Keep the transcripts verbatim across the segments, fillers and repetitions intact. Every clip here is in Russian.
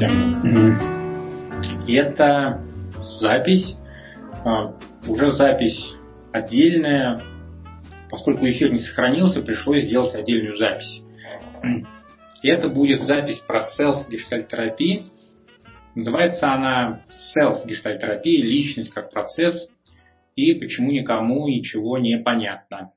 Здравствуйте. Это запись, уже запись отдельная. Поскольку эфир не сохранился, пришлось сделать отдельную запись. И это будет запись про селф-гештальт-терапию. Называется она селф-гештальт-терапия, личность как процесс и почему никому ничего не понятно.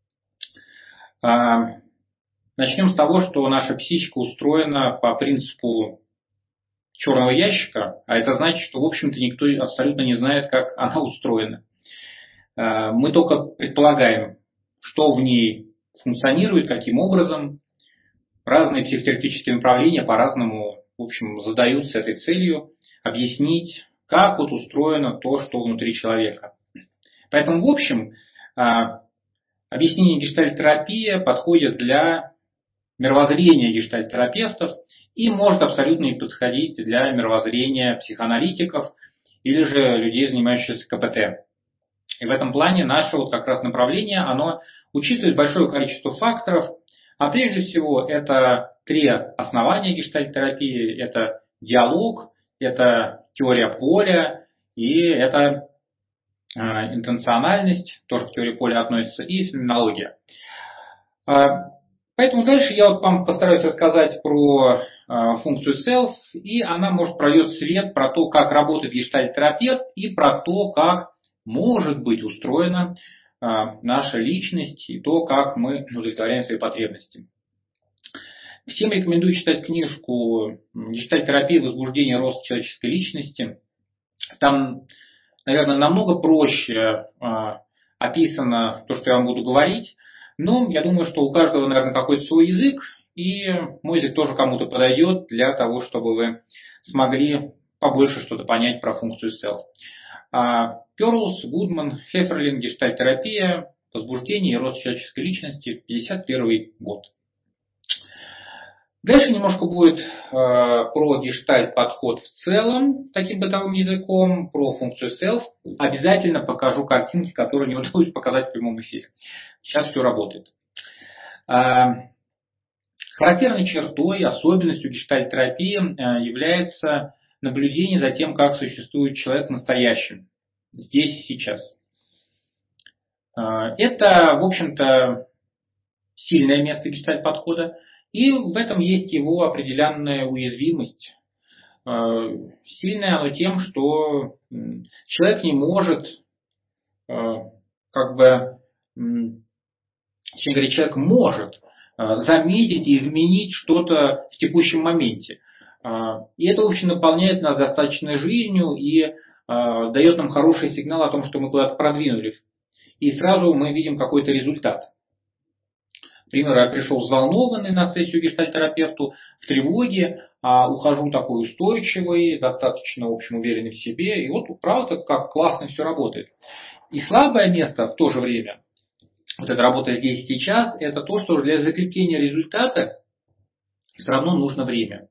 Начнем с того, что наша психика устроена по принципу черного ящика, а это значит, что, в общем-то, никто абсолютно не знает, как она устроена. Мы только предполагаем, что в ней функционирует, каким образом. Разные психотерапевтические направления по-разному, в общем, задаются этой целью объяснить, как вот устроено то, что внутри человека. Поэтому, в общем, объяснение гештальт-терапии подходит для мировоззрения гештальт-терапевтов и может абсолютно не подходить для мировоззрения психоаналитиков или же людей, занимающихся ка пэ тэ. И в этом плане наше вот как раз направление, оно учитывает большое количество факторов, а прежде всего это три основания гештальт-терапии: это диалог, это теория поля и это э, интенциональность, тоже к теории поля относится, и феноменология. Поэтому дальше я вот вам постараюсь рассказать про э, функцию self, и она, может, прольет свет про то, как работает гештальт-терапевт, и про то, как может быть устроена э, наша личность, и то, как мы удовлетворяем свои потребности. Всем рекомендую читать книжку «Гештальт-терапия. Возбуждение и рост человеческой личности». Там, наверное, намного проще э, описано то, что я вам буду говорить. Но я думаю, что у каждого, наверное, какой-то свой язык, и мой язык тоже кому-то подойдет для того, чтобы вы смогли побольше что-то понять про функцию self. Перлс, Гудман, Хеферлин, гештальт-терапия, возбуждение и рост человеческой личности, пятьдесят первый год. Дальше немножко будет э, про гештальт-подход в целом, таким бытовым языком, про функцию self. Обязательно покажу картинки, которые не удалось показать в прямом эфире. Сейчас все работает. Э, характерной чертой, особенностью гештальт-терапии э, является наблюдение за тем, как существует человек в настоящем, здесь и сейчас. Э, это, в общем-то, сильное место гештальт-подхода. И в этом есть его определенная уязвимость. Сильное оно тем, что человек не может, как бы, точнее говоря, человек может заметить и изменить что-то в текущем моменте. И это, в общем, наполняет нас достаточной жизнью и дает нам хороший сигнал о том, что мы куда-то продвинулись. И сразу мы видим какой-то результат. Например, я пришел взволнованный на сессию гештальт-терапевту, в тревоге, а ухожу такой устойчивый, достаточно, в общем, уверенный в себе. И вот, правда, как классно все работает. И слабое место в то же время, вот эта работа здесь и сейчас, это то, что для закрепления результата все равно нужно время.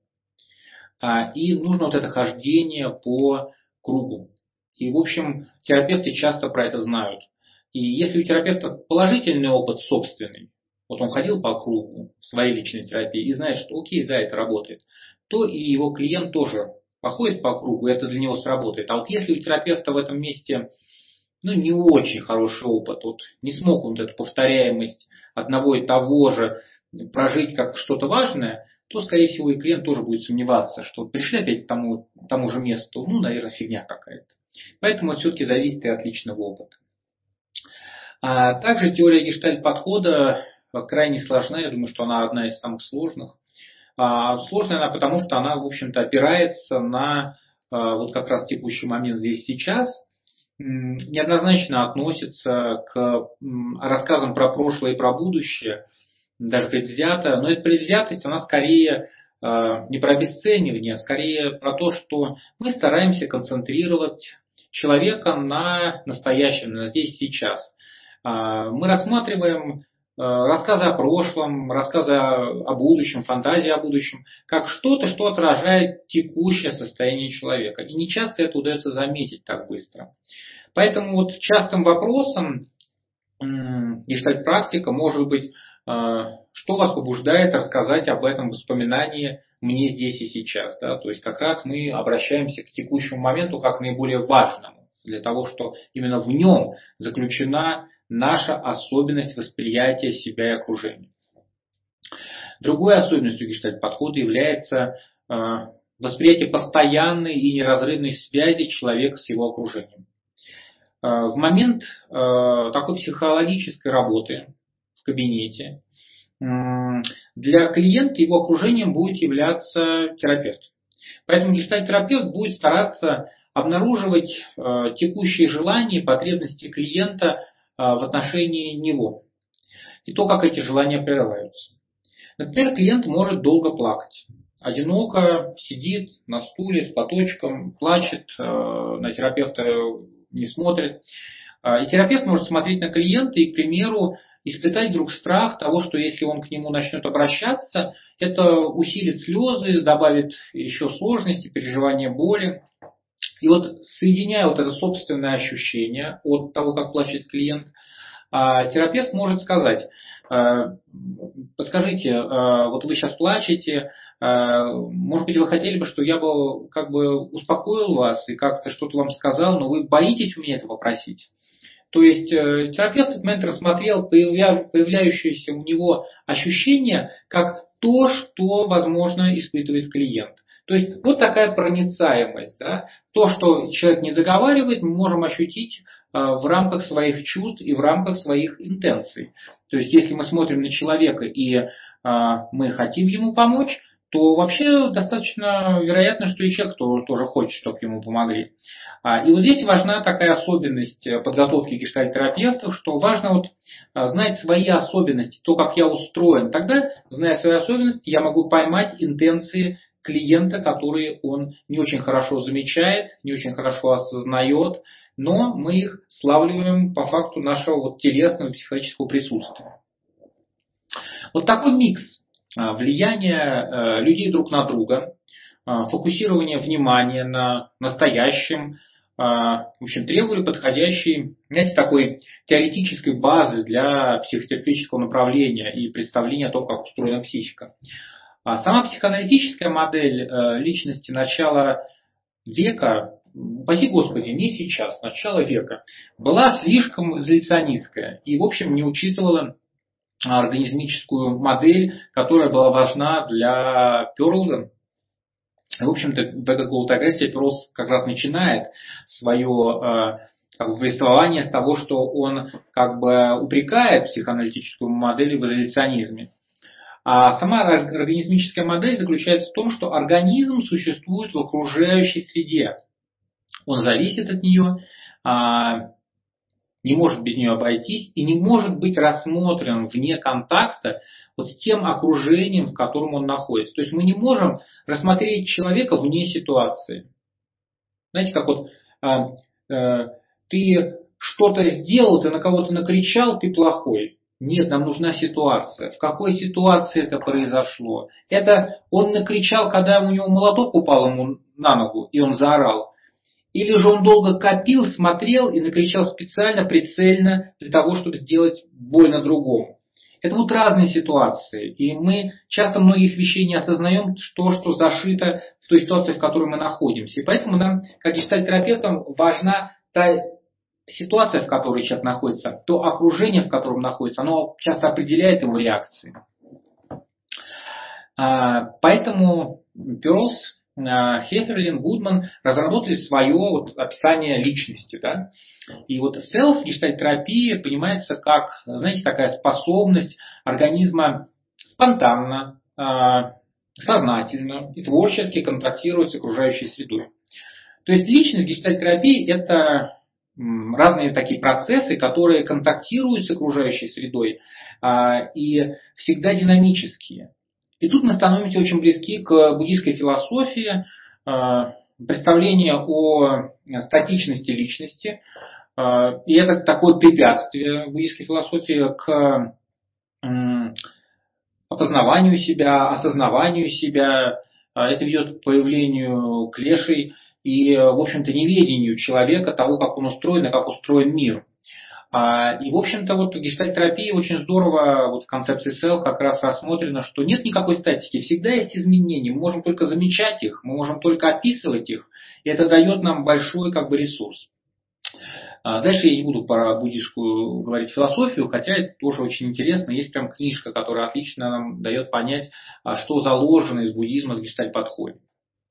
И нужно вот это хождение по кругу. И, в общем, терапевты часто про это знают. И если у терапевта положительный опыт собственный, вот он ходил по кругу в своей личной терапии и знает, что окей, да, это работает, то и его клиент тоже походит по кругу, и это для него сработает. А вот если у терапевта в этом месте ну, не очень хороший опыт, вот, не смог он эту повторяемость одного и того же прожить как что-то важное, то, скорее всего, и клиент тоже будет сомневаться, что пришли опять к тому, тому же месту, ну, наверное, фигня какая-то. Поэтому это все-таки зависит и от личного опыта. А также теория гештальт-подхода крайне сложна, я думаю, что она одна из самых сложных. А, сложная она потому, что она, в общем-то, опирается на а, вот как раз текущий момент здесь сейчас, неоднозначно относится к м, рассказам про прошлое и про будущее, даже предвзято, но эта предвзятость, она скорее а, не про обесценивание, а скорее про то, что мы стараемся концентрировать человека на настоящем, на здесь и сейчас. А, мы рассматриваем рассказы о прошлом, рассказы о будущем, фантазии о будущем, как что-то, что отражает текущее состояние человека. И не часто это удается заметить так быстро. Поэтому вот частым вопросом гештальт-практика может быть, что вас побуждает рассказать об этом воспоминании мне здесь и сейчас. Да? То есть как раз мы обращаемся к текущему моменту как наиболее важному, для того, что именно в нем заключена наша особенность восприятия себя и окружения. Другой особенностью гештальт-подхода является э, восприятие постоянной и неразрывной связи человека с его окружением. Э, в момент э, такой психологической работы в кабинете э, для клиента его окружением будет являться терапевт. Поэтому гештальт-терапевт будет стараться обнаруживать э, текущие желания и потребности клиента э, в отношении него. И то, как эти желания прерываются. Например, клиент может долго плакать. Одиноко сидит на стуле с платочком, плачет, э, на терапевта не смотрит. И терапевт может смотреть на клиента и, к примеру, испытать вдруг страх того, что если он к нему начнет обращаться, это усилит слезы, добавит еще сложности, переживания боли. И вот соединяя вот это собственное ощущение от того, как плачет клиент, терапевт может сказать: подскажите, вот вы сейчас плачете, может быть, вы хотели бы, что я бы как бы успокоил вас и как-то что-то вам сказал, но вы боитесь у меня это попросить. То есть терапевт в этот момент рассмотрел появляющееся у него ощущение как то, что, возможно, испытывает клиент. То есть вот такая проницаемость. Да? То, что человек не договаривает, мы можем ощутить в рамках своих чувств и в рамках своих интенций. То есть если мы смотрим на человека и мы хотим ему помочь, то вообще достаточно вероятно, что и человек тоже хочет, чтобы ему помогли. И вот здесь важна такая особенность подготовки гештальт-терапевтов, что важно вот знать свои особенности, то, как я устроен. Тогда, зная свои особенности, я могу поймать интенции клиента, которые он не очень хорошо замечает, не очень хорошо осознает, но мы их славливаем по факту нашего вот телесного и психологического присутствия. Вот такой микс влияния людей друг на друга, фокусирование внимания на настоящем, в общем, требовали подходящей, знаете, такой теоретической базы для психотерапевтического направления и представления о том, как устроена психика. Сама психоаналитическая модель личности начала века, упаси Господи, не сейчас, начала века, была слишком изоляционистская и, в общем, не учитывала организмическую модель, которая была важна для Перлза. В общем-то, в этой голотогрессии Перлз как раз начинает свое как бы, повествование с того, что он как бы упрекает психоаналитическую модель в изоляционизме. А сама организмическая модель заключается в том, что организм существует в окружающей среде. Он зависит от нее, не может без нее обойтись и не может быть рассмотрен вне контакта вот с тем окружением, в котором он находится. То есть мы не можем рассмотреть человека вне ситуации. Знаете, как вот э, э, ты что-то сделал, ты на кого-то накричал, ты плохой. Нет, нам нужна ситуация. В какой ситуации это произошло? Это он накричал, когда у него молоток упал ему на ногу, и он заорал. Или же он долго копил, смотрел и накричал специально, прицельно, для того, чтобы сделать больно другому. Это вот разные ситуации. И мы часто многих вещей не осознаем, что, что зашито в той ситуации, в которой мы находимся. И поэтому нам, как гештальт-терапевтам, важна та ситуация, в которой человек находится, то окружение, в котором находится, оно часто определяет его реакции. Поэтому Перлз, Хеферлин, Гудман разработали свое вот описание личности. Да? И вот self гештальт-терапия понимается как, знаете, такая способность организма спонтанно, сознательно и творчески контактировать с окружающей средой. То есть личность гештальт-терапии – это разные такие процессы, которые контактируют с окружающей средой и всегда динамические. И тут мы становимся очень близки к буддийской философии, представление о статичности личности. И это такое препятствие буддийской философии к опознаванию себя, осознаванию себя. Это ведет к появлению клешей и, в общем-то, неведению человека того, как он устроен и как устроен мир. И, в общем-то, вот в гештальт-терапии очень здорово вот в концепции селф как раз рассмотрено, что нет никакой статики, всегда есть изменения, мы можем только замечать их, мы можем только описывать их, и это дает нам большой как бы ресурс. Дальше я не буду про буддийскую говорить философию, хотя это тоже очень интересно. Есть прям книжка, которая отлично нам дает понять, что заложено из буддизма в гештальт-подходе.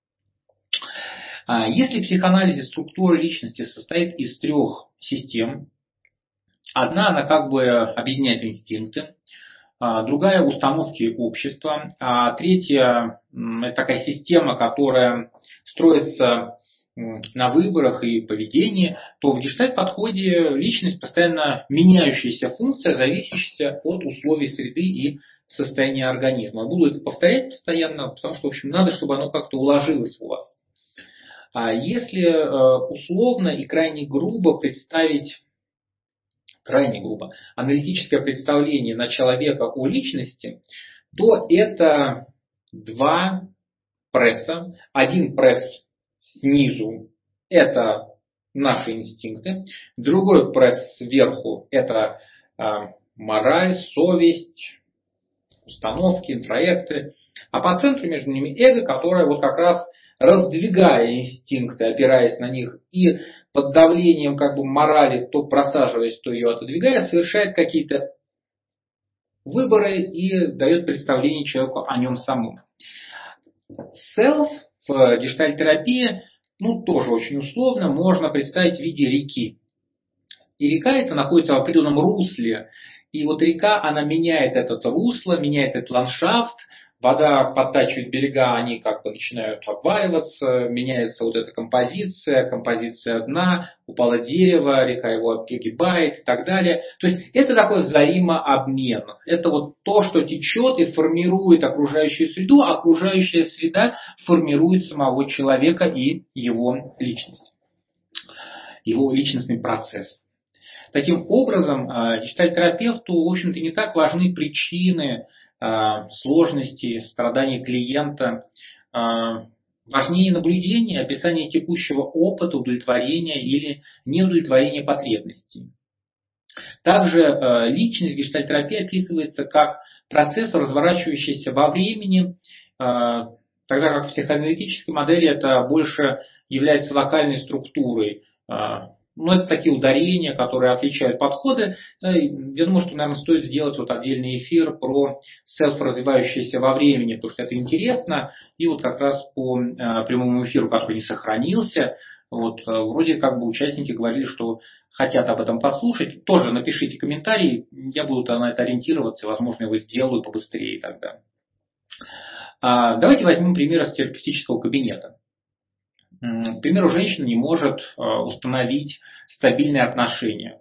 Если в психоанализе структура личности состоит из трех систем, одна она как бы объединяет инстинкты, другая установки общества, а третья это такая система, которая строится на выборах и поведении, то в гештальт-подходе личность постоянно меняющаяся функция, зависящая от условий среды и состояния организма. Я буду это повторять постоянно, потому что, в общем, надо, чтобы оно как-то уложилось у вас. А если условно и крайне грубо представить, крайне грубо, аналитическое представление на человека о личности, то это два пресса. Один пресс снизу – это наши инстинкты, другой пресс сверху – это э, мораль, совесть, установки, интроекты, а по центру между ними эго, которое вот как раз раздвигая инстинкты, опираясь на них и под давлением как бы морали, то просаживаясь, то ее отодвигая, совершает какие-то выборы и дает представление человеку о нем самом. Self в гештальт-терапии, ну, тоже очень условно, можно представить в виде реки. И река эта находится в определенном русле. И вот река, она меняет это русло, меняет этот ландшафт. Вода подтачивает берега, они как бы начинают обваливаться, меняется вот эта композиция, композиция дна, упало дерево, река его огибает и так далее. То есть это такой взаимообмен. Это вот то, что течет и формирует окружающую среду, а окружающая среда формирует самого человека и его личность, его личностный процесс. Таким образом, гештальт-терапевту, в общем-то, не так важны причины сложности, страдания клиента. Важнее наблюдение, описание текущего опыта, удовлетворения или неудовлетворения потребностей. Также личность в гештальт-терапии описывается как процесс, разворачивающийся во времени, тогда как в психоаналитической модели это больше является локальной структурой. Ну, это такие ударения, которые отличают подходы. Я думаю, что, наверное, стоит сделать вот отдельный эфир про селф, развивающийся во времени, потому что это интересно. И вот как раз по э, прямому эфиру, который не сохранился, вот, э, вроде как бы участники говорили, что хотят об этом послушать. Тоже напишите комментарии, я буду на это ориентироваться, возможно, его сделаю побыстрее тогда. А, давайте возьмем пример из терапевтического кабинета. К примеру, женщина не может установить стабильные отношения.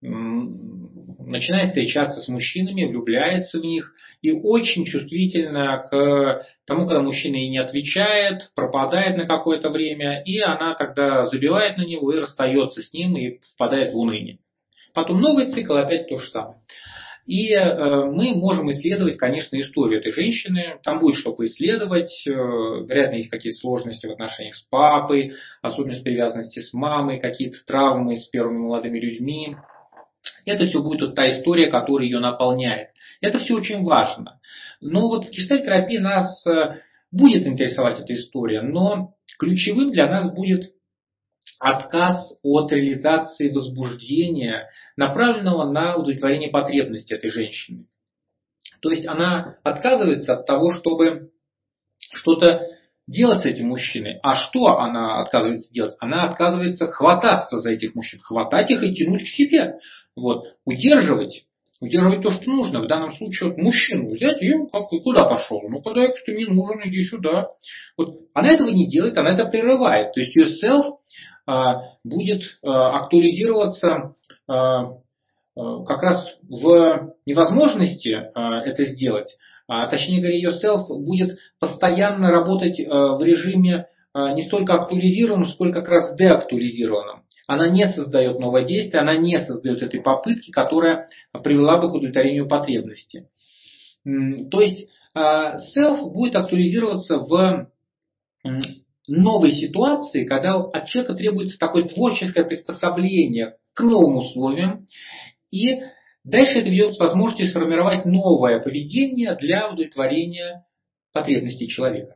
Начинает встречаться с мужчинами, влюбляется в них и очень чувствительна к тому, когда мужчина ей не отвечает, пропадает на какое-то время, и она тогда забивает на него и расстается с ним и впадает в уныние. Потом новый цикл, опять то же самое. И э, мы можем исследовать, конечно, историю этой женщины. Там будет что поисследовать. Э, вероятно, есть какие-то сложности в отношениях с папой, особенность привязанности с мамой, какие-то травмы с первыми молодыми людьми. Это все будет вот та история, которая ее наполняет. Это все очень важно. Но вот в гештальт-терапии нас э, будет интересовать эта история, но ключевым для нас будет отказ от реализации возбуждения, направленного на удовлетворение потребностей этой женщины. То есть она отказывается от того, чтобы что-то делать с этим мужчиной. А что она отказывается делать? Она отказывается хвататься за этих мужчин, хватать их и тянуть к себе. Вот. Удерживать. Удерживать то, что нужно. В данном случае вот мужчину взять и как, куда пошел? Ну, когда я что не нужен, иди сюда. Вот. Она этого не делает, она это прерывает. То есть ее self будет актуализироваться как раз в невозможности это сделать. Точнее говоря, ее self будет постоянно работать в режиме не столько актуализированном, сколько как раз деактуализированном. Она не создает новое действие, она не создает этой попытки, которая привела бы к удовлетворению потребности. То есть self будет актуализироваться в новой ситуации, когда от человека требуется такое творческое приспособление к новым условиям. И дальше это ведет к возможности сформировать новое поведение для удовлетворения потребностей человека.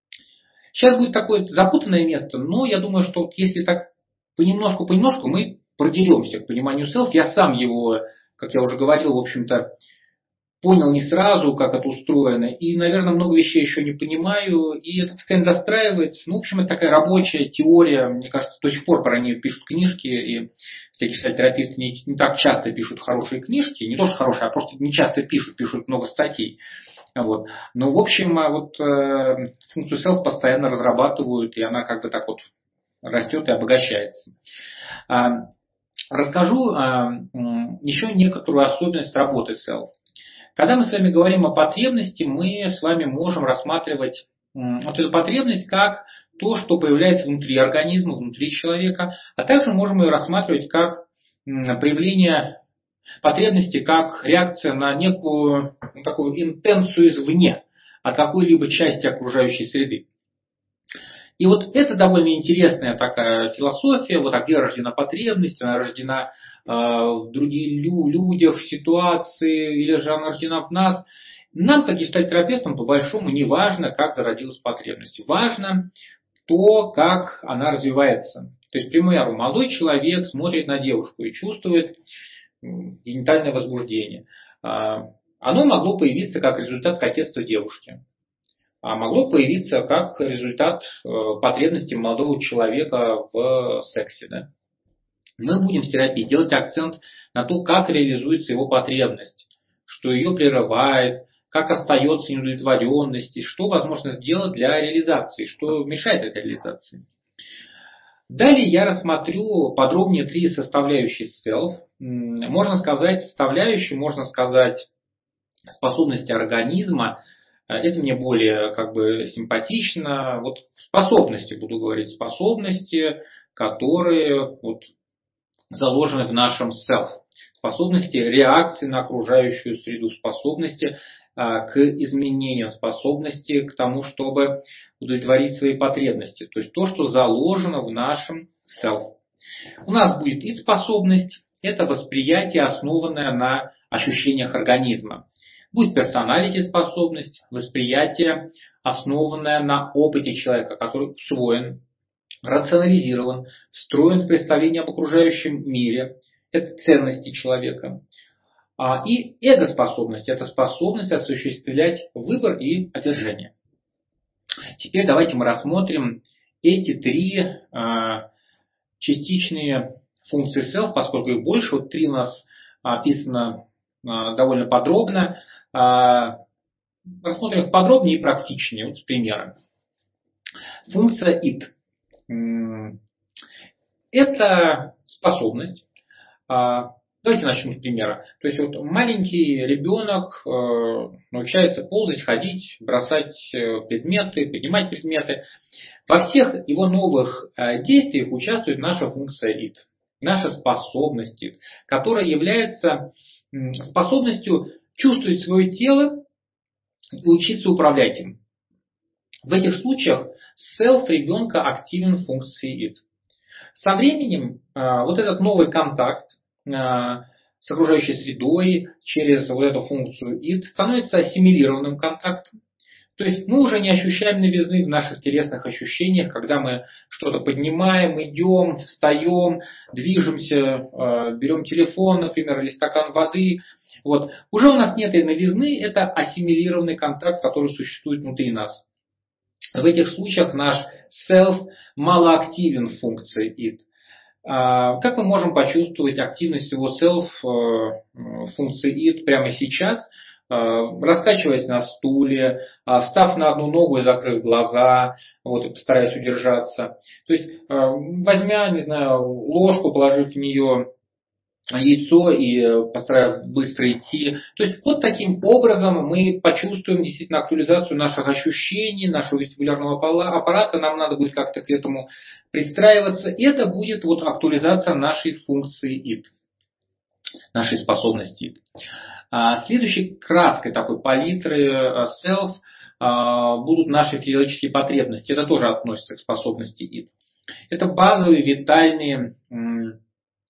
Сейчас будет такое запутанное место, но я думаю, что вот если так понемножку-понемножку мы продеремся к пониманию селф. Я сам его, как я уже говорил, в общем-то, понял не сразу, как это устроено, и, наверное, много вещей еще не понимаю, и это постоянно достраивается. Ну, в общем, это такая рабочая теория, мне кажется, до сих пор про нее пишут книжки, и всякие терапевты не, не так часто пишут хорошие книжки, не то что хорошие, а просто не часто пишут, пишут много статей. Вот. Но, в общем, вот э, функцию self постоянно разрабатывают, и она как бы так вот растет и обогащается. А, расскажу а, еще некоторую особенность работы self. Когда мы с вами говорим о потребности, мы с вами можем рассматривать вот эту потребность как то, что появляется внутри организма, внутри человека, а также можем ее рассматривать как проявление потребности, как реакция на некую ну, такую интенцию извне, от какой-либо части окружающей среды. И вот это довольно интересная такая философия, вот а где рождена потребность, она рождена э, в других лю- людях, в ситуации, или же она рождена в нас. Нам, как гештальт-терапевтам, по большому не важно, как зародилась потребность. Важно то, как она развивается. То есть, к примеру, молодой человек смотрит на девушку и чувствует генитальное возбуждение. Оно могло появиться как результат кокетства девушки. А могло появиться как результат потребности молодого человека в сексе. Да? Мы будем в терапии делать акцент на то, как реализуется его потребность, что ее прерывает, как остается неудовлетворенность, и что возможно сделать для реализации, что мешает этой реализации. Далее я рассмотрю подробнее три составляющие self. Можно сказать, составляющие, можно сказать, способности организма. Это мне более как бы симпатично. Вот способности, буду говорить, способности, которые вот, заложены в нашем self. Способности реакции на окружающую среду, способности а, к изменениям, способности к тому, чтобы удовлетворить свои потребности. То есть то, что заложено в нашем self. У нас будет id-способность. Это восприятие, основанное на ощущениях организма. Будет персоналити-способность, восприятие, основанное на опыте человека, который усвоен, рационализирован, встроен в представление об окружающем мире. Это ценности человека. И эго-способность – это способность осуществлять выбор и отвержение. Теперь давайте мы рассмотрим эти три частичные функции self, поскольку их больше. Вот три у нас описано довольно подробно. Рассмотрим их подробнее и практичнее. Вот примеры. Функция id. Это способность. Давайте начнем с примера. То есть вот маленький ребенок научается ползать, ходить, бросать предметы, поднимать предметы. Во всех его новых действиях участвует наша функция id, наша способность id, которая является способностью чувствовать свое тело и учиться управлять им. В этих случаях self ребенка активен в функции id. Со временем вот этот новый контакт с окружающей средой через вот эту функцию id становится ассимилированным контактом. То есть мы уже не ощущаем новизны в наших телесных ощущениях, когда мы что-то поднимаем, идем, встаем, движемся, берем телефон, например, или стакан воды. Вот. Уже у нас нет этой новизны, это ассимилированный контакт, который существует внутри нас. В этих случаях наш self малоактивен в функции id. Как мы можем почувствовать активность его self в функции id прямо сейчас? Раскачиваясь на стуле, встав на одну ногу и закрыв глаза, вот, стараясь удержаться. То есть, возьмя, не знаю, ложку, положив в нее яйцо и постараясь быстро идти. То есть, вот таким образом мы почувствуем действительно актуализацию наших ощущений, нашего вестибулярного аппарата. Нам надо будет как-то к этому пристраиваться. И это будет вот актуализация нашей функции id, нашей способности id. Следующей краской такой палитры self будут наши физиологические потребности. Это тоже относится к способности id. Это базовые витальные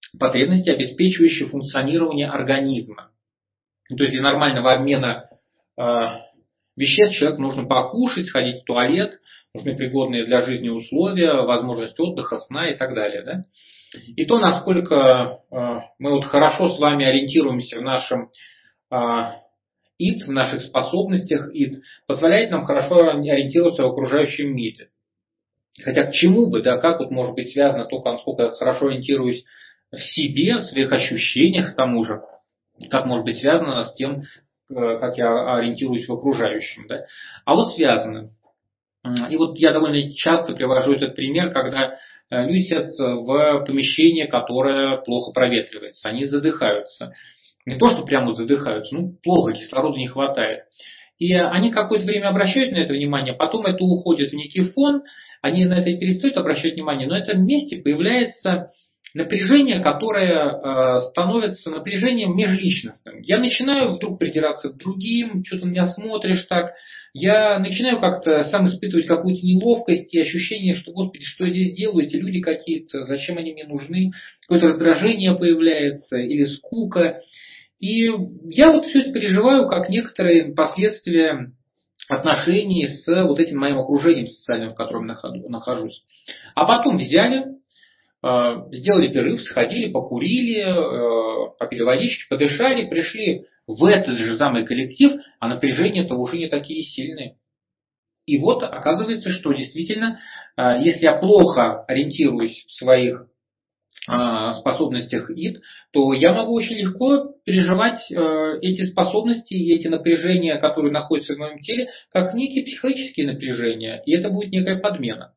потребности, обеспечивающие функционирование организма. То есть для нормального обмена э, веществ человеку нужно покушать, сходить в туалет, нужны пригодные для жизни условия, возможность отдыха, сна и так далее. Да? И то, насколько э, мы вот хорошо с вами ориентируемся в нашем э, ид, в наших способностях ид, позволяет нам хорошо ориентироваться в окружающем мире. Хотя к чему бы, да, как вот может быть связано то, насколько я хорошо ориентируюсь в себе, в своих ощущениях, к тому же, как может быть связано с тем, как я ориентируюсь в окружающем. Да? А вот связано. И вот я довольно часто привожу этот пример, когда люди сидят в помещении, которое плохо проветривается, они задыхаются. Не то, что прямо вот задыхаются, ну плохо, кислорода не хватает. И они какое-то время обращают на это внимание, потом это уходит в некий фон, они на это перестают обращать внимание, но в этом месте появляется напряжение, которое э, становится напряжением межличностным. Я начинаю вдруг придираться к другим, что-то на меня смотришь так, я начинаю как-то сам испытывать какую-то неловкость и ощущение, что, господи, что я здесь делаю, эти люди какие-то, зачем они мне нужны, какое-то раздражение появляется или скука. И я вот все это переживаю как некоторые последствия отношений с вот этим моим окружением социальным, в котором нахожусь. А потом взяли, сделали перерыв, сходили, покурили, попили водички, подышали, пришли в этот же самый коллектив, а напряжения-то уже не такие сильные. И вот оказывается, что действительно, если я плохо ориентируюсь в своих способностях ид, то я могу очень легко переживать эти способности и эти напряжения, которые находятся в моем теле, как некие психологические напряжения. И это будет некая подмена.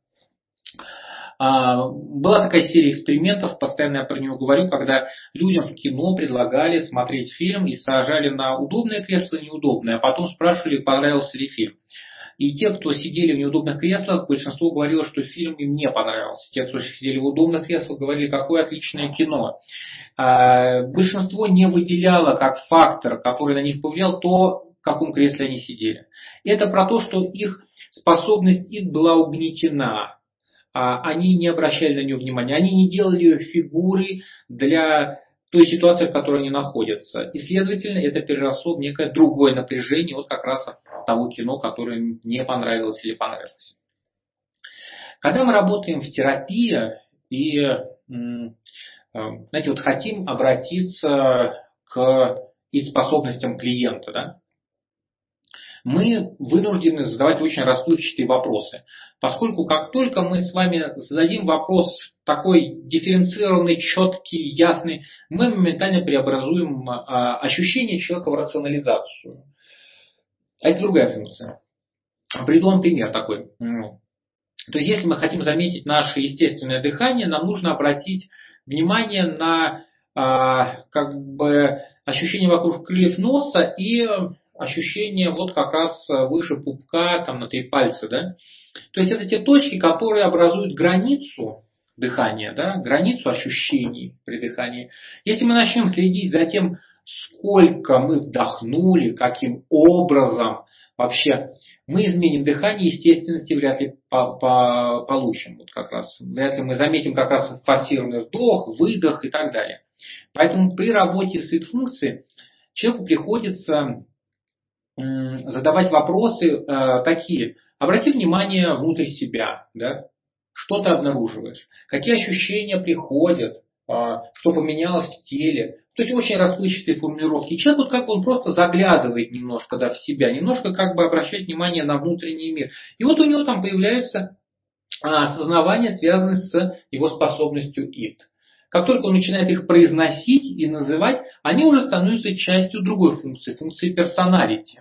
Была такая серия экспериментов, постоянно я про него говорю, когда людям в кино предлагали смотреть фильм и сажали на удобное кресло и неудобное, а потом спрашивали, понравился ли фильм. И те, кто сидели в неудобных креслах, большинство говорило, что фильм им не понравился. Те, кто сидели в удобных креслах, говорили, какое отличное кино. А большинство не выделяло как фактор, который на них повлиял, то, в каком кресле они сидели. Это про то, что их способность ид была угнетена. Они не обращали на нее внимания, они не делали ее фигурой для той ситуации, в которой они находятся. И, следовательно, это переросло в некое другое напряжение, вот как раз от того кино, которое не понравилось или понравилось. Когда мы работаем в терапии и, знаете, вот хотим обратиться к и способностям клиента, да, мы вынуждены задавать очень расплывчатые вопросы. Поскольку как только мы с вами зададим вопрос такой дифференцированный, четкий, ясный, мы моментально преобразуем ощущение человека в рационализацию. А это другая функция. Приведу вам пример такой. То есть, если мы хотим заметить наше естественное дыхание, нам нужно обратить внимание на как бы, ощущение вокруг крыльев носа и ощущение вот как раз выше пупка, там на три пальца, да. То есть это те точки, которые образуют границу дыхания, да, границу ощущений при дыхании. Если мы начнем следить за тем, сколько мы вдохнули, каким образом вообще мы изменим дыхание, естественности вряд ли по- по- получим. Вот как раз, вряд ли мы заметим как раз форсированный вдох, выдох и так далее. Поэтому при работе с ид-функцией человеку приходится задавать вопросы э, такие. Обрати внимание внутрь себя, да? Что ты обнаруживаешь, какие ощущения приходят, э, что поменялось в теле. То есть очень расплывчатые формулировки. Человек вот как бы он просто заглядывает немножко да, в себя, немножко как бы обращает внимание на внутренний мир. И вот у него там появляются э, осознавания, связанные с его способностью ид. Как только он начинает их произносить и называть, они уже становятся частью другой функции, функции персоналити.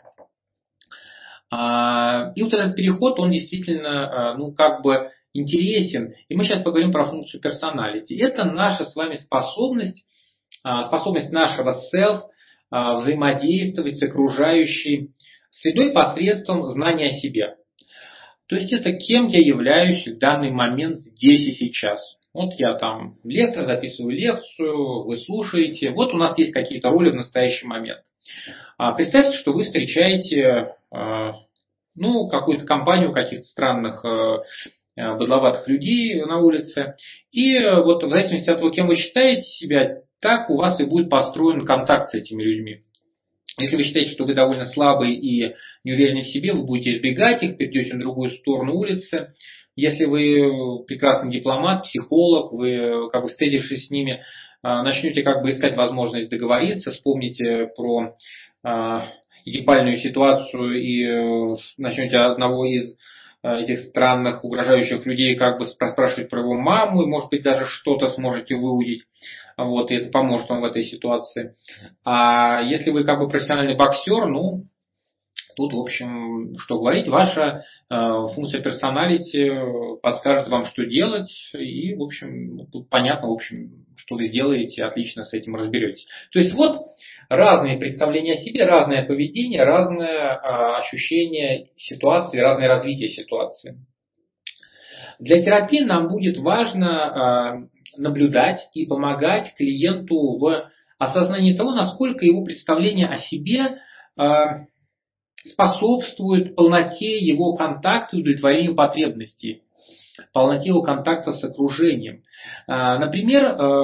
И вот этот переход, он действительно, ну, как бы интересен. И мы сейчас поговорим про функцию персоналити. Это наша с вами способность, способность нашего self взаимодействовать с окружающей средой посредством знания о себе. То есть это кем я являюсь в данный момент здесь и сейчас. Вот я там лектор, записываю лекцию, вы слушаете. Вот у нас есть какие-то роли в настоящий момент. Представьте, что вы встречаете ну, какую-то компанию каких-то странных быдловатых людей на улице. И вот в зависимости от того, кем вы считаете себя, так у вас и будет построен контакт с этими людьми. Если вы считаете, что вы довольно слабый и не уверенный в себе, вы будете избегать их, перейдете на другую сторону улицы. Если вы прекрасный дипломат, психолог, вы, как бы встретившись с ними, начнете как бы искать возможность договориться, вспомните про египальную ситуацию и начнете одного из этих странных, угрожающих людей как бы спрашивать про его маму, и, может быть, даже что-то сможете выудить. Вот, и это поможет вам в этой ситуации. А если вы как бы профессиональный боксер, ну, тут, в общем, что говорить, ваша э, функция персоналити подскажет вам, что делать, и, в общем, тут понятно, в общем, что вы сделаете, отлично с этим разберетесь. То есть вот разные представления о себе, разное поведение, разное э, ощущение ситуации, разное развитие ситуации. Для терапии нам будет важно э, наблюдать и помогать клиенту в осознании того, насколько его представление о себе э, способствует полноте его контакта и удовлетворению потребностей, полноте его контакта с окружением. Э, например,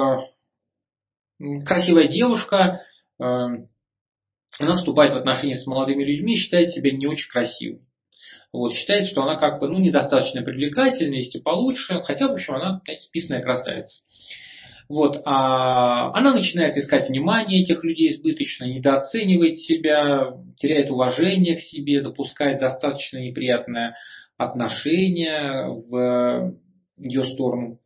э, красивая девушка, э, она вступает в отношения с молодыми людьми и считает себя не очень красивой. Вот, считает, что она как бы ну, недостаточно привлекательна, есть и получше, хотя, в общем, она, знаете, списанная красавица. Вот, а она начинает искать внимание этих людей избыточно, недооценивает себя, теряет уважение к себе, допускает достаточно неприятное отношение в ее сторону.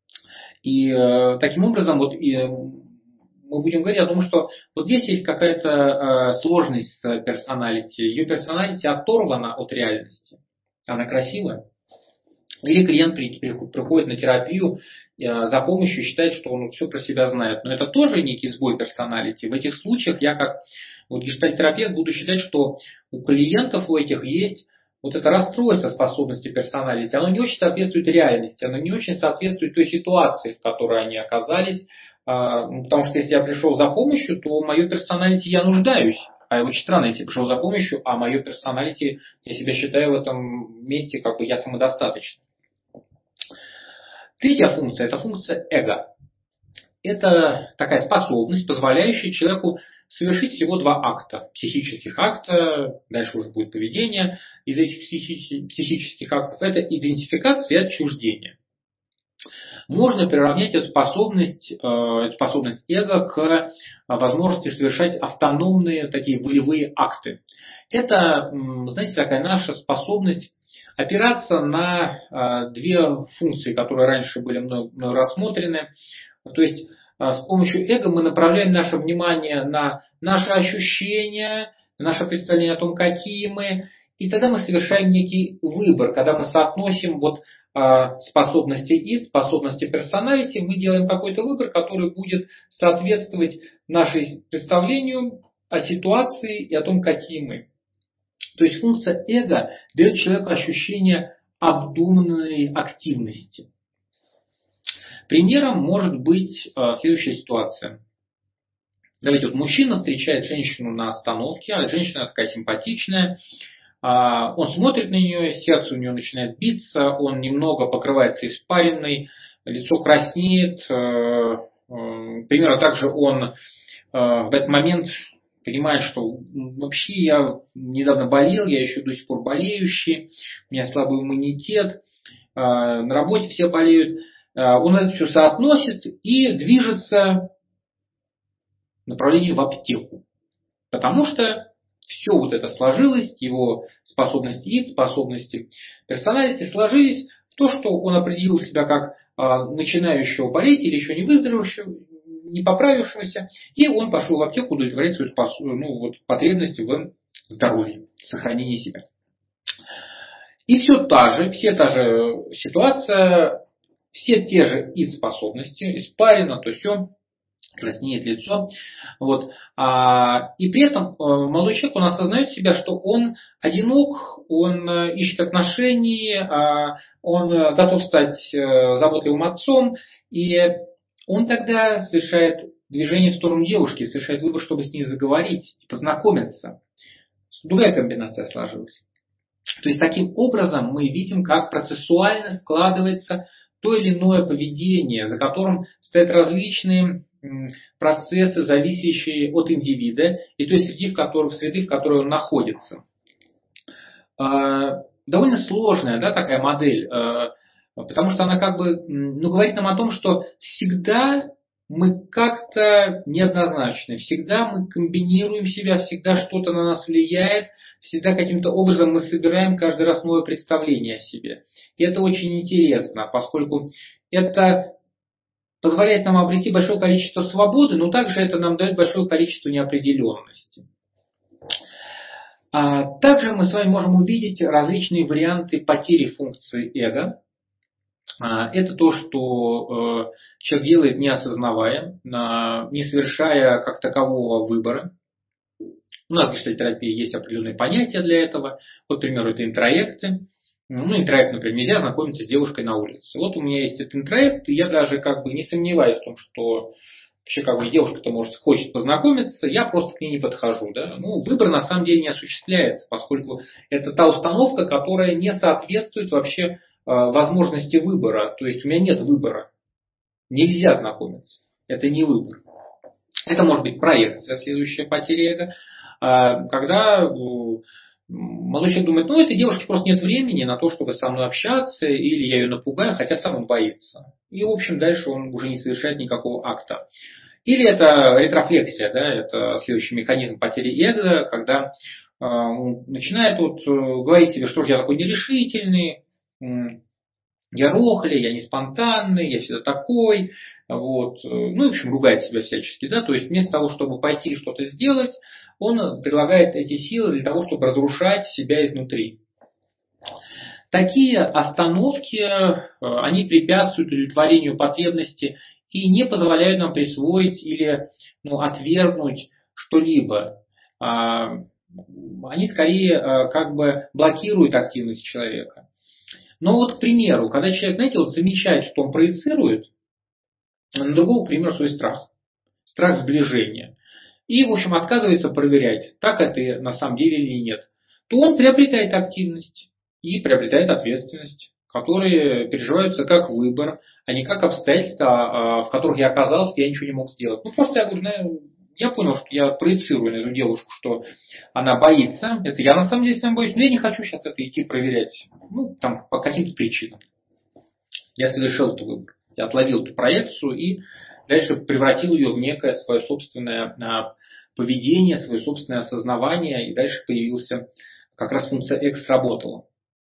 И э, таким образом вот, и, мы будем говорить о том, что вот здесь есть какая-то э, сложность с персоналити. Ее персоналити оторвана от реальности. Она красивая. Или клиент при, при, приходит на терапию э, за помощью и считает, что он все про себя знает. Но это тоже некий сбой персоналити. В этих случаях я как вот, гештальт-терапевт буду считать, что у клиентов у этих есть вот это расстройство способности персоналити. Оно не очень соответствует реальности. Оно не очень соответствует той ситуации, в которой они оказались. Потому что если я пришел за помощью, то мое персоналити я нуждаюсь. А очень странно, если я пришел за помощью, а мое персоналити, я себя считаю в этом месте, как бы я самодостаточный. Третья функция – это функция эго. Это такая способность, позволяющая человеку совершить всего два акта. Психических акта, дальше уже будет поведение из этих психических актов. Это идентификация и отчуждение. Можно приравнять эту способность, эту способность эго к возможности совершать автономные такие волевые акты. Это, знаете, такая наша способность опираться на две функции, которые раньше были мной, мной рассмотрены. То есть с помощью эго мы направляем наше внимание на наши ощущения, на наше представление о том, какие мы, и тогда мы совершаем некий выбор, когда мы соотносим вот способности id, способности персоналити, мы делаем какой-то выбор, который будет соответствовать нашему представлению о ситуации и о том, какие мы. То есть функция эго дает человеку ощущение обдуманной активности. Примером может быть следующая ситуация. Давайте, вот мужчина встречает женщину на остановке, а женщина такая симпатичная. Он смотрит на нее, сердце у нее начинает биться, он немного покрывается испариной, лицо краснеет. Примерно также он в этот момент понимает, что вообще я недавно болел, я еще до сих пор болеющий, у меня слабый иммунитет, на работе все болеют. Он это все соотносит и движется в направлении в аптеку, потому что все вот это сложилось, его способности id, способности персоналити сложились в то, что он определил себя как а, начинающего болеть или еще не выздоровевшего, не поправившегося, и он пошел в аптеку удовлетворять свою ну, вот, потребность в здоровье, в сохранении себя. И все та же, все та же ситуация, все те же id способности, испарено, то все. Краснеет лицо. Вот. А, и при этом молодой человек, он осознает себя, что он одинок, он ищет отношений, а, он готов стать заботливым отцом, и он тогда совершает движение в сторону девушки, совершает выбор, чтобы с ней заговорить, познакомиться. Другая комбинация сложилась. То есть таким образом мы видим, как процессуально складывается то или иное поведение, за которым стоят различные процессы, зависящие от индивида и той среды, в которой, среды, в которой он находится. Довольно сложная, да, такая модель, потому что она как бы ну, говорит нам о том, что всегда мы как-то неоднозначны, всегда мы комбинируем себя, всегда что-то на нас влияет, всегда каким-то образом мы собираем каждый раз новое представление о себе. И это очень интересно, поскольку это позволяет нам обрести большое количество свободы, но также это нам дает большое количество неопределенности. А также мы с вами можем увидеть различные варианты потери функции эго. Это то, что человек делает, не осознавая, не совершая как такового выбора. У нас в гештальт-терапии есть определенные понятия для этого. Вот, к примеру, это интроекты. Ну, интроект, например, нельзя знакомиться с девушкой на улице. Вот у меня есть этот интроект, и я даже как бы не сомневаюсь в том, что вообще как бы девушка-то может хочет познакомиться, я просто к ней не подхожу. Да? Ну, выбор на самом деле не осуществляется, поскольку это та установка, которая не соответствует вообще э, возможности выбора. То есть у меня нет выбора. Нельзя знакомиться. Это не выбор. Это может быть проекция, следующая потеря эго. Когда молодой человек думает, ну, этой девушке просто нет времени на то, чтобы со мной общаться, или я ее напугаю, хотя сам он боится. И, в общем, дальше он уже не совершает никакого акта. Или это ретрофлексия, да, это следующий механизм потери эго, когда он начинает вот говорить себе, что же я такой нерешительный, я рохли, я не спонтанный, я всегда такой, вот. Ну, в общем, ругает себя всячески, да, то есть вместо того, чтобы пойти что-то сделать, он предлагает эти силы для того, чтобы разрушать себя изнутри. Такие остановки, они препятствуют удовлетворению потребности и не позволяют нам присвоить или ну, отвергнуть что-либо. Они скорее как бы блокируют активность человека. Но вот, к примеру, когда человек, знаете, вот замечает, что он проецирует на другого, к примеру, свой страх. Страх сближения. И, в общем, отказывается проверять, так это на самом деле или нет. То он приобретает активность и приобретает ответственность, которые переживаются как выбор, а не как обстоятельства, в которых я оказался, я ничего не мог сделать. Ну, просто я говорю, ну, я понял, что я проецирую на эту девушку, что она боится. Это я на самом деле сам боюсь, но я не хочу сейчас это идти проверять. Ну, там, по каким-то причинам. Я совершил этот выбор. Я отловил эту проекцию и дальше превратил ее в некое свое собственное поведение, свое собственное осознавание. И дальше появился, как раз функция эго сработала.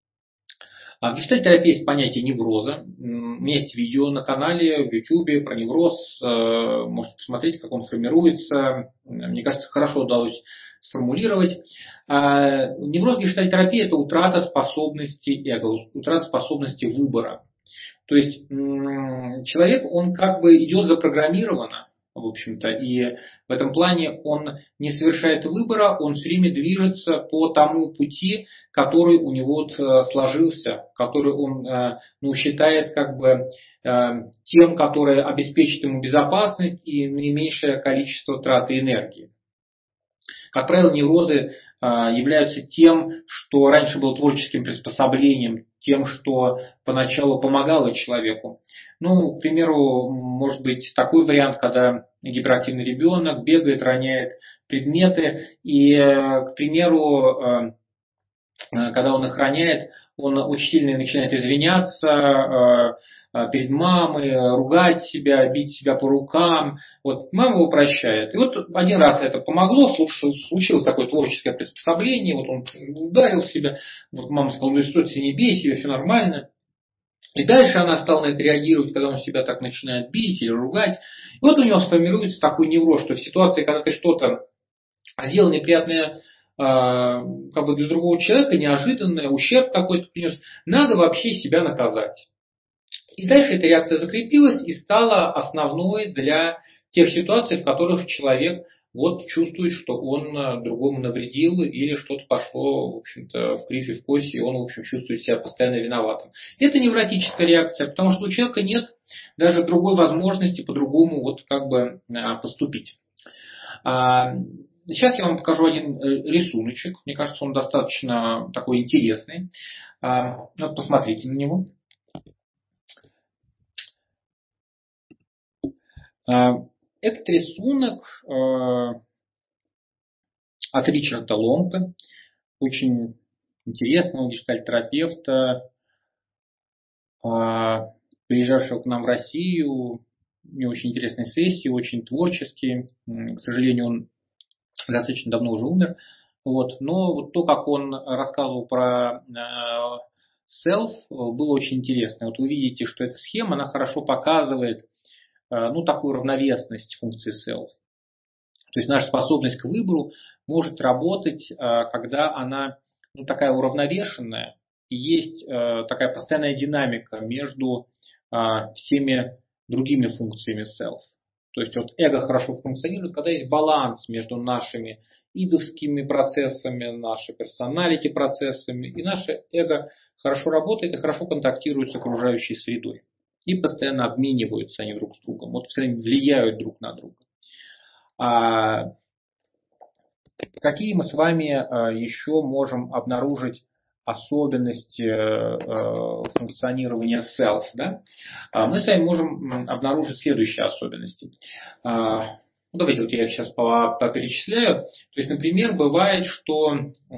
В гештальт-терапии есть понятие невроза. У меня есть видео на канале в YouTube про невроз. Можете посмотреть, как он формируется. Мне кажется, хорошо удалось сформулировать. Невроз гештальт-терапии – это утрата способности эго, утрата способности выбора. То есть человек, он как бы идет запрограммированно, в общем-то, и в этом плане он не совершает выбора, он все время движется по тому пути, который у него сложился, который он ну, считает как бы тем, который обеспечит ему безопасность и наименьшее количество траты энергии. Как правило, неврозы являются тем, что раньше было творческим приспособлением, тем, что поначалу помогало человеку. Ну, к примеру, может быть такой вариант, когда гиперактивный ребенок бегает, роняет предметы, и, к примеру, когда он их роняет, он очень сильно начинает извиняться перед мамой, ругать себя, бить себя по рукам. Вот мама его прощает. И вот один раз это помогло, случилось такое творческое приспособление, вот он ударил себя, вот мама сказала, ну что ты не бей себя, все нормально. И дальше она стала на это реагировать, когда он себя так начинает бить или ругать. И вот у него сформируется такой невроз, что в ситуации, когда ты что-то сделал неприятное как бы для другого человека, неожиданное, ущерб какой-то принес, надо вообще себя наказать. И дальше эта реакция закрепилась и стала основной для тех ситуаций, в которых человек вот чувствует, что он другому навредил или что-то пошло, в общем-то, в кривь и в кость, и он, в общем, чувствует себя постоянно виноватым. Это невротическая реакция, потому что у человека нет даже другой возможности по-другому вот как бы поступить. Сейчас я вам покажу один рисуночек. Мне кажется, он достаточно такой интересный. Вот посмотрите на него. Этот рисунок от Ричарда Ломпе, очень интересного гештальт-терапевта, приезжавшего к нам в Россию. У него очень интересные сессии, очень творческие. К сожалению, он достаточно давно уже умер. Вот. Но вот то, как он рассказывал про self, было очень интересно. Вот вы видите, что эта схема, она хорошо показывает ну, такую равновесность функции self. То есть наша способность к выбору может работать, когда она ну, такая уравновешенная, и есть такая постоянная динамика между всеми другими функциями self. То есть вот эго хорошо функционирует, когда есть баланс между нашими идовскими процессами, нашими персоналити процессами, и наше эго хорошо работает и хорошо контактирует с окружающей средой. И постоянно обмениваются они друг с другом, вот постоянно влияют друг на друга. А какие мы с вами еще можем обнаружить особенности функционирования self? Да? Мы с вами можем обнаружить следующие особенности. Давайте вот я их сейчас поперечисляю. То есть, например, бывает, что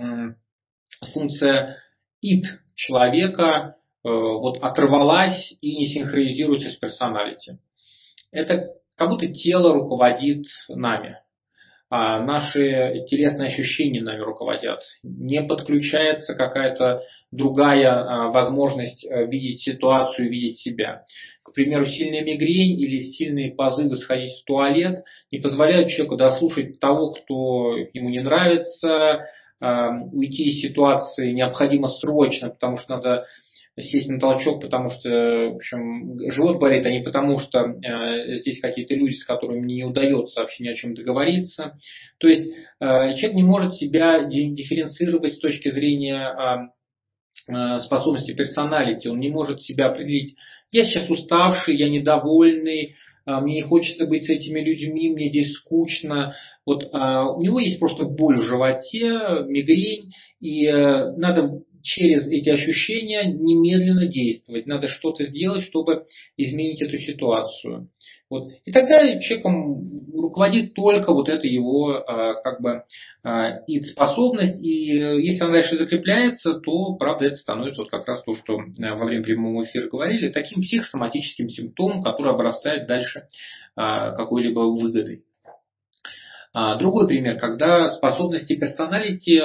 функция id человека вот оторвалась и не синхронизируется с персоналити. Это как будто тело руководит нами. А наши телесные ощущения нами руководят. Не подключается какая-то другая возможность видеть ситуацию, видеть себя. К примеру, сильная мигрень или сильные позывы сходить в туалет не позволяют человеку дослушать того, кто ему не нравится, уйти из ситуации необходимо срочно, потому что надо сесть на толчок, потому что, в общем, живот болит, а не потому что э, здесь какие-то люди, с которыми мне не удается вообще ни о чем договориться. То есть э, человек не может себя дифференцировать с точки зрения э, способности персоналити, он не может себя определить. Я сейчас уставший, я недовольный, э, мне не хочется быть с этими людьми, мне здесь скучно. Вот, э, у него есть просто боль в животе, мигрень, и э, надо через эти ощущения немедленно действовать. Надо что-то сделать, чтобы изменить эту ситуацию. Вот. И тогда человеком руководит только вот эта его как бы ид-способность. И если она дальше закрепляется, то, правда, это становится вот как раз то, что во время прямого эфира говорили, таким психосоматическим симптомом, который обрастает дальше какой-либо выгодой. Другой пример, когда способности персоналити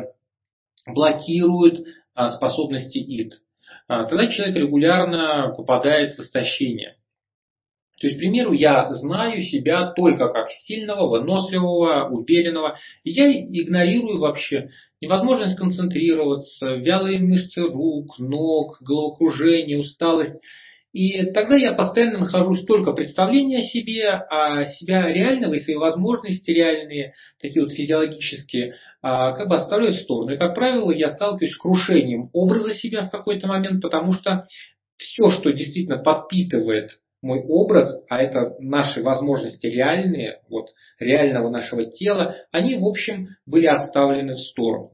блокируют способности ид. Тогда человек регулярно попадает в истощение. То есть, к примеру, я знаю себя только как сильного, выносливого, уверенного. И я игнорирую вообще невозможность концентрироваться, вялые мышцы рук, ног, головокружение, усталость. И тогда я постоянно нахожусь только в представлении о себе, а себя реального и свои возможности реальные, такие вот физиологические, как бы оставляю в сторону. И, как правило, я сталкиваюсь с крушением образа себя в какой-то момент, потому что все, что действительно подпитывает мой образ, а это наши возможности реальные, вот, реального нашего тела, они, в общем, были оставлены в сторону.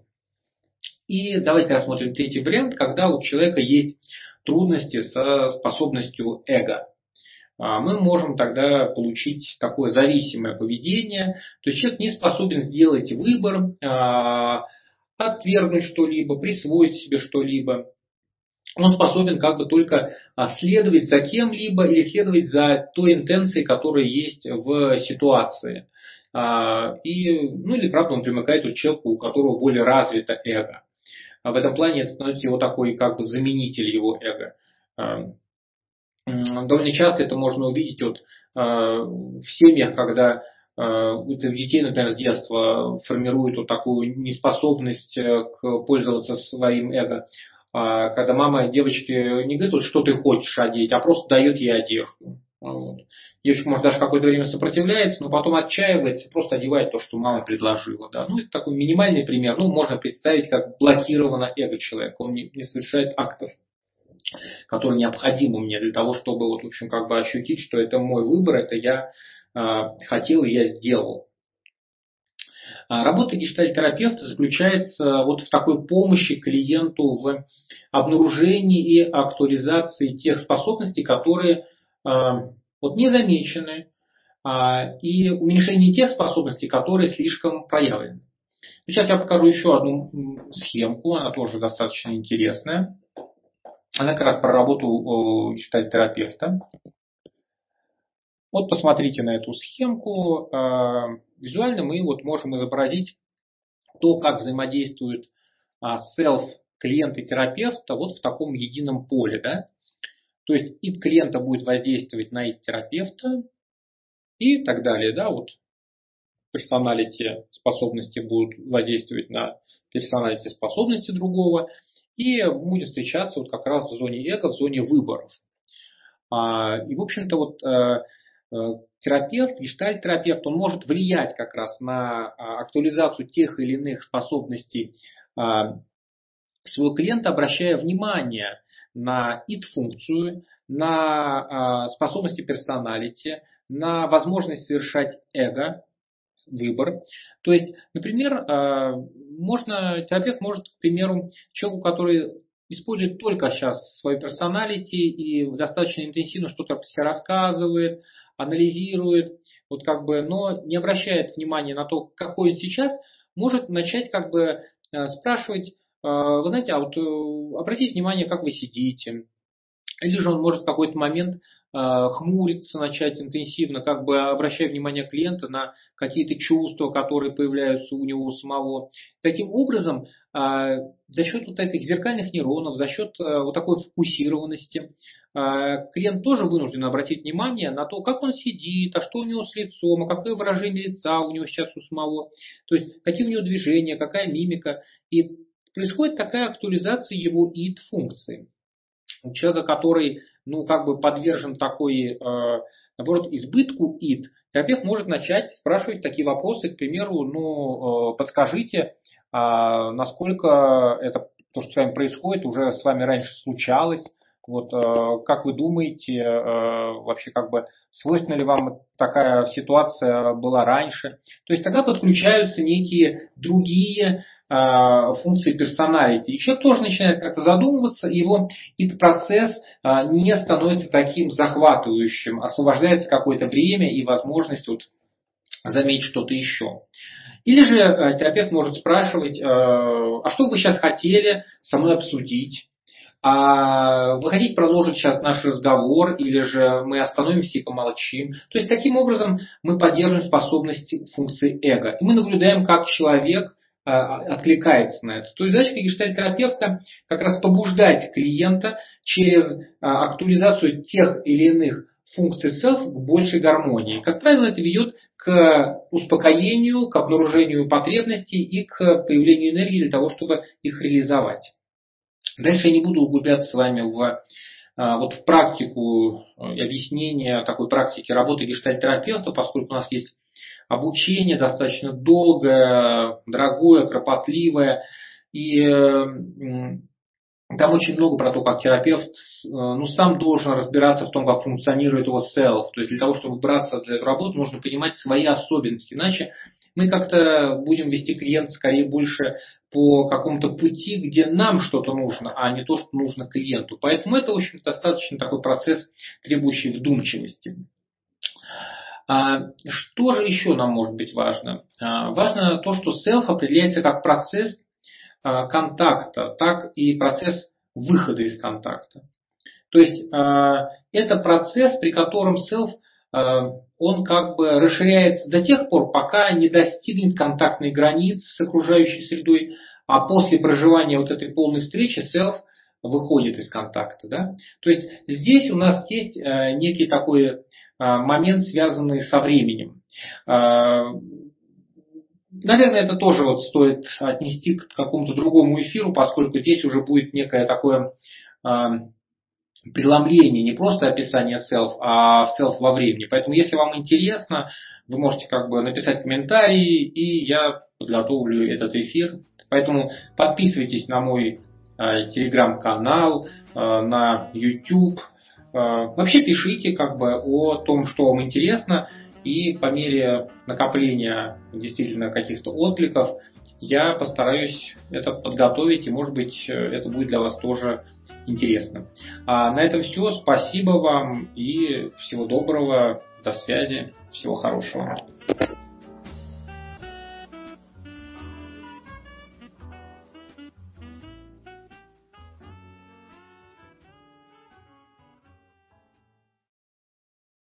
И давайте рассмотрим третий вариант, когда у человека есть трудности со способностью эго. Мы можем тогда получить такое зависимое поведение. То есть человек не способен сделать выбор, отвергнуть что-либо, присвоить себе что-либо. Он способен как бы только следовать за кем-либо или следовать за той интенцией, которая есть в ситуации. И, ну или, правда, он примыкает к человеку, у которого более развито эго. В этом плане это становится его такой как бы заменитель его эго. Довольно часто это можно увидеть вот, в семьях, когда у детей, например, с детства формируют вот такую неспособность к пользоваться своим эго. Когда мама девочке не говорит, вот, что ты хочешь одеть, а просто дает ей одежду. Вот. Девочка, может, даже какое-то время сопротивляется, но потом отчаивается, просто одевает то, что мама предложила. Да? Ну, это такой минимальный пример. Ну, можно представить, как блокировано эго человека. Он не, не совершает актов, которые необходимы мне для того, чтобы вот, в общем, как бы ощутить, что это мой выбор, это я э, хотел и я сделал. Работа гештальт-терапевта заключается вот в такой помощи клиенту в обнаружении и актуализации тех способностей, которые вот не замечены, и уменьшении тех способностей, которые слишком проявлены. Сейчас я покажу еще одну схемку, она тоже достаточно интересная. Она как раз про работу гештальт-терапевта. Вот посмотрите на эту схемку. Визуально мы вот можем изобразить то, как взаимодействует селф клиента и терапевта вот в таком едином поле. Да? То есть id клиента будет воздействовать на id терапевта и так далее. Да? Вот персоналити способности будут воздействовать на персоналити способности другого. И будет встречаться вот как раз в зоне эго, в зоне выборов. И, в общем-то, вот терапевт, гештальт-терапевт, он может влиять как раз на актуализацию тех или иных способностей своего клиента, обращая внимание на id-функцию, на способности персоналити, на возможность совершать эго, выбор. То есть, например, можно, терапевт может, к примеру, человеку, который использует только сейчас свою персоналити и достаточно интенсивно что-то про себя рассказывает, анализирует, вот как бы, но не обращает внимания на то, какой он сейчас, может начать как бы спрашивать, вы знаете, а вот обратите внимание, как вы сидите. Или же он может в какой-то момент хмуриться, начать интенсивно, как бы обращая внимание клиента на какие-то чувства, которые появляются у него самого. Таким образом, за счет вот этих зеркальных нейронов, за счет вот такой фокусированности, клиент тоже вынужден обратить внимание на то, как он сидит, а что у него с лицом, а какое выражение лица у него сейчас у самого, то есть какие у него движения, какая мимика. И происходит такая актуализация его id-функции. У человека, который ну, как бы подвержен такой, э, наоборот, избытку id, терапевт может начать спрашивать такие вопросы, к примеру, ну, э, подскажите, э, насколько это, то, что с вами происходит, уже с вами раньше случалось, вот, э, как вы думаете, э, вообще, как бы, свойственна ли вам такая ситуация была раньше? То есть тогда подключаются некие другие функции персоналити. И человек тоже начинает как-то задумываться, его этот процесс не становится таким захватывающим, освобождается какое-то время и возможность вот заметить что-то еще. Или же терапевт может спрашивать, а что вы сейчас хотели со мной обсудить? А вы хотите продолжить сейчас наш разговор, или же мы остановимся и помолчим? То есть таким образом мы поддерживаем способности функции эго. И мы наблюдаем, как человек откликается на это. То есть задача гештальт-терапевта как раз побуждать клиента через актуализацию тех или иных функций self к большей гармонии. Как правило, это ведет к успокоению, к обнаружению потребностей и к появлению энергии для того, чтобы их реализовать. Дальше я не буду углубляться с вами в, вот в практику объяснения такой практики работы гештальт-терапевта, поскольку у нас есть обучение достаточно долгое, дорогое, кропотливое. И там очень много про то, как терапевт ну, сам должен разбираться в том, как функционирует его self. То есть для того, чтобы браться за эту работу, нужно понимать свои особенности. Иначе мы как-то будем вести клиента скорее больше по какому-то пути, где нам что-то нужно, а не то, что нужно клиенту. Поэтому это, в общем, достаточно такой процесс, требующий вдумчивости. Что же еще нам может быть важно? Важно то, что self определяется как процесс контакта, так и процесс выхода из контакта. То есть это процесс, при котором self он как бы расширяется до тех пор, пока не достигнет контактной границы с окружающей средой, а после проживания вот этой полной встречи self выходит из контакта. Да? То есть здесь у нас есть некий такой момент, связанный со временем. Наверное, это тоже вот стоит отнести к какому-то другому эфиру, поскольку здесь уже будет некое такое преломление, не просто описание self, а self во времени. Поэтому, если вам интересно, вы можете как бы написать комментарии, и я подготовлю этот эфир. Поэтому подписывайтесь на мой телеграм-канал, на YouTube. Вообще пишите как бы о том, что вам интересно, И по мере накопления действительно каких-то откликов я постараюсь это подготовить, и, может быть, это будет для вас тоже интересно. А на этом все. Спасибо вам и всего доброго. До связи. Всего хорошего.